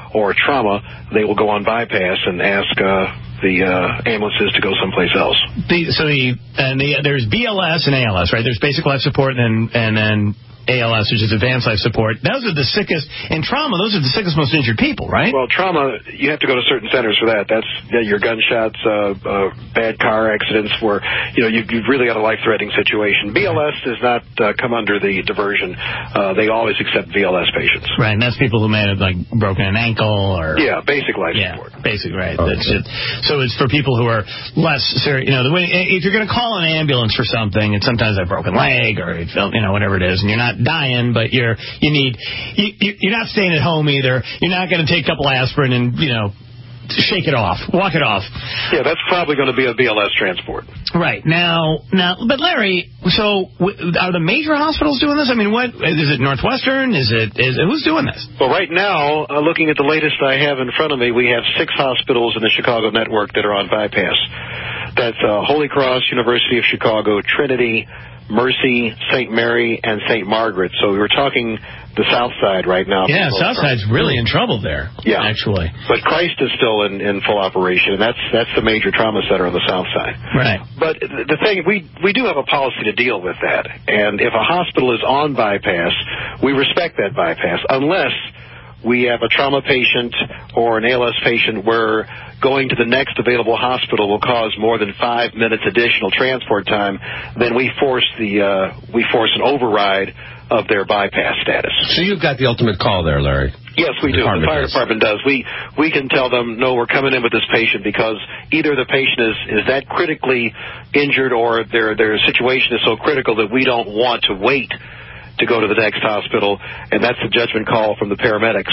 Speaker 22: or trauma, they will go on bypass and ask uh, the uh, ambulances to go someplace else.
Speaker 21: The, so the, and the, there's B L S and A L S, right? There's basic life support and then, and then A L S, which is advanced life support. Those are the sickest, in trauma, those are the sickest, most injured people, right?
Speaker 22: Well, trauma, you have to go to certain centers for that. That's yeah, your gunshots, uh, uh, bad car accidents where, you know, you, you've really got a life-threatening situation. B L S does not uh, come under the diversion. Uh, they always accept B L S patients.
Speaker 21: Right, and that's people who may have, like, broken an ankle or...
Speaker 22: Yeah, basic life
Speaker 21: yeah,
Speaker 22: support.
Speaker 21: Basic, right.
Speaker 22: Okay.
Speaker 21: That's it. So it's for people who are less serious. You know, the way, if you're going to call an ambulance for something, and sometimes a broken leg or, you know, whatever it is, and you're not dying, but you're you need you, you're not staying at home either. You're not going to take a couple aspirin and you know shake it off, walk it off.
Speaker 22: Yeah, that's probably going to be a B L S transport.
Speaker 21: Right now, now, but Larry, so w- are the major hospitals doing this? I mean, what is it? Northwestern? Is it? Is who's doing this?
Speaker 22: Well, right now, uh, looking at the latest I have in front of me, we have six hospitals in the Chicago network that are on bypass. That's uh, Holy Cross, University of Chicago, Trinity, Mercy, Saint Mary, and Saint Margaret. So we were talking the South Side right now.
Speaker 21: Yeah, South Side's really in trouble there.
Speaker 22: Yeah,
Speaker 21: actually.
Speaker 22: But Christ is still in, in full operation, and that's that's the major trauma center on the South Side.
Speaker 21: Right.
Speaker 22: But the thing, we we do have a policy to deal with that, and if a hospital is on bypass, we respect that bypass, unless we have a trauma patient or an A L S patient where going to the next available hospital will cause more than five minutes additional transport time, then we force the uh, we force an override of their bypass status.
Speaker 10: So you've got the ultimate call there, Larry.
Speaker 22: Yes, we do. The fire department does. We we can tell them, no, we're coming in with this patient because either the patient is, is that critically injured or their their situation is so critical that we don't want to wait to go to the next hospital, and that's the judgment call from the paramedics.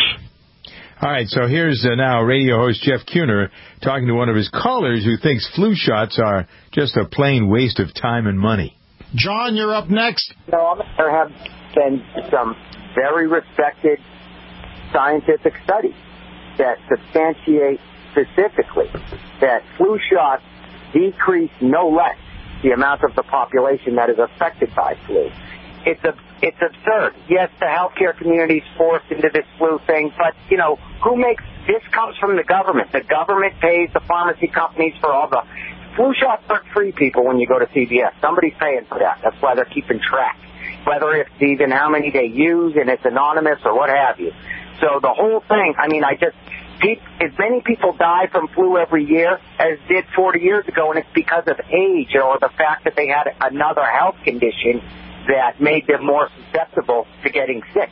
Speaker 4: All right, so here's uh, now radio host Jeff Kuhner talking to one of his callers who thinks flu shots are just a plain waste of time and money.
Speaker 18: John, you're up next.
Speaker 20: No, there have been some very respected scientific studies that substantiate specifically that flu shots decrease no less the amount of the population that is affected by flu. It's a, it's absurd. Yes, the healthcare community is forced into this flu thing, but, you know, who makes, this comes from the government. The government pays the pharmacy companies for all the, flu shots aren't free, people, when you go to C V S. Somebody's paying for that. That's why they're keeping track. Whether it's even how many they use and it's anonymous or what have you. So the whole thing, I mean, I just, as many people die from flu every year as did forty years ago, and it's because of age or the fact that they had another health condition that made them more susceptible to getting sick.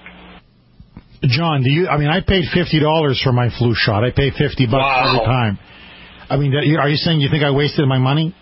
Speaker 18: John, do you? I mean, I paid fifty dollars for my flu shot. I pay fifty bucks wow. every time. I mean, are you saying you think I wasted my money?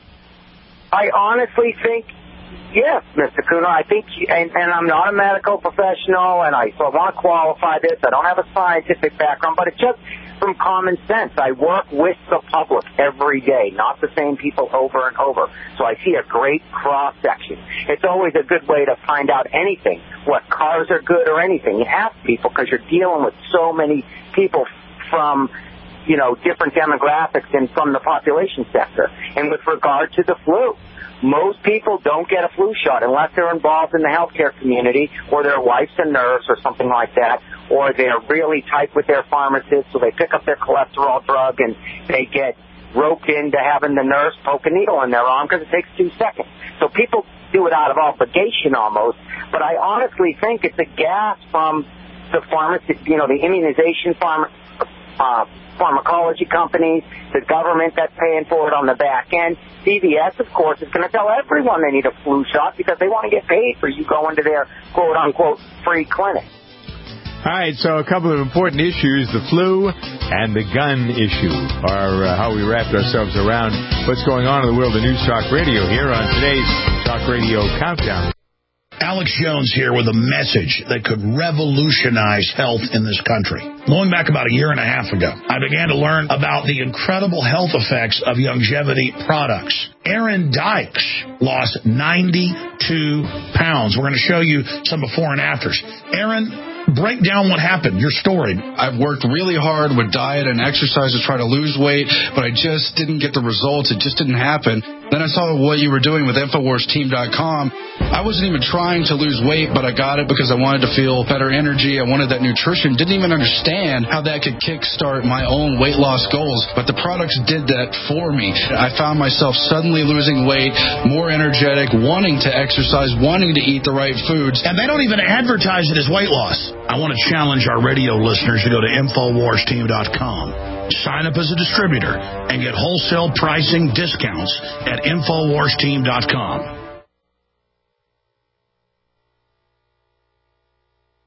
Speaker 20: I honestly think, yes, Mister Kuhner. I think, and, and I'm not a medical professional, and I, so I want to qualify this. I don't have a scientific background, but it's just from common sense. I work with the public every day, not the same people over and over. So I see a great cross-section. It's always a good way to find out anything, what cars are good or anything. You ask people because you're dealing with so many people from, you know, different demographics and from the population sector. And with regard to the flu, most people don't get a flu shot unless they're involved in the healthcare community or their wife's a nurse or something like that, or they're really tight with their pharmacist, so they pick up their cholesterol drug and they get roped into having the nurse poke a needle in their arm because it takes two seconds. So people do it out of obligation almost, but I honestly think it's a gas from the pharmacy, you know, the immunization pharma, uh, pharmacology companies, the government that's paying for it on the back end. C V S, of course, is going to tell everyone they need a flu shot because they want to get paid for you going to their quote-unquote free clinic.
Speaker 4: All right, so a couple of important issues, the flu and the gun issue, are uh, how we wrapped ourselves around what's going on in the world of News Talk Radio here on today's Talk Radio Countdown.
Speaker 23: Alex Jones here with a message that could revolutionize health in this country. Going back about a year and a half ago, I began to learn about the incredible health effects of longevity products. Aaron Dykes lost ninety-two pounds. We're going to show you some before and afters. Aaron, break down what happened, your story.
Speaker 24: I've worked really hard with diet and exercise to try to lose weight, but I just didn't get the results. It just didn't happen.
Speaker 3: Then I saw what you were doing with Infowars Team dot com. I wasn't even trying to lose weight, but I got it because I wanted to feel better energy. I wanted that nutrition. Didn't even understand how that could kickstart my own weight loss goals, but the products did that for me. I found myself suddenly losing weight, more energetic, wanting to exercise, wanting to eat the right foods.
Speaker 23: And they don't even advertise it as weight loss. I want to challenge our radio listeners to go to Infowars Team dot com. Sign up as a distributor and get wholesale pricing discounts at Infowars Team dot com.